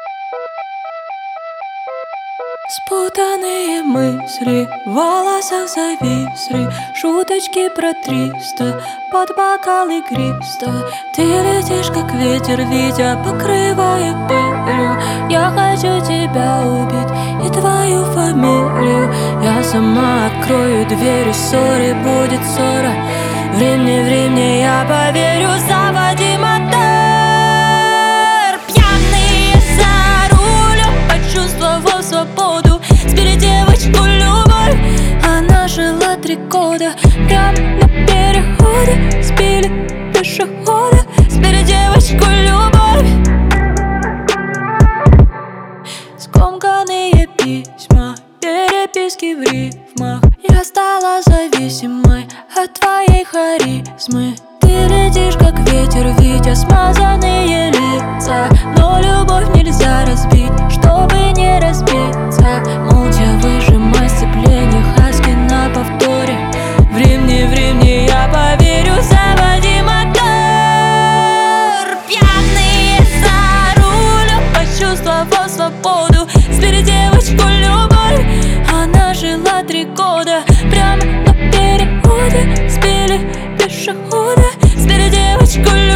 Спутанные мысли, в волосах зависли шуточки про 300, под бокал игристо. Ты летишь, как ветер, Витя, покрывая пылью. Я хочу тебя убить и твою фамилию. Я сама открою дверь, и ссоре будет ссора. Времени, я поверю, заводи мотор. Пьяные за рулем, почувствовав свободу, сбили девочку любовь. Она жила 3 года, прям на переходе. Сбили пешехода, сбили девочку любовь. Скомканные письма, переписки в рифмах. Я стала зависимой от твоей харизмы. Ты летишь, как ветер, Витя, смазанные лица. Но любовь нельзя разбить, чтобы не разбиться. Молча выжимай сцепление, хаски на повторе. Времени, я поверю, заводи мотор. Пьяные за рулем, почувствовав свободу, сбили девочку любовь. Она жила 3 года, прямо на переходе. Сбили пешехода, сбили девочку любовь.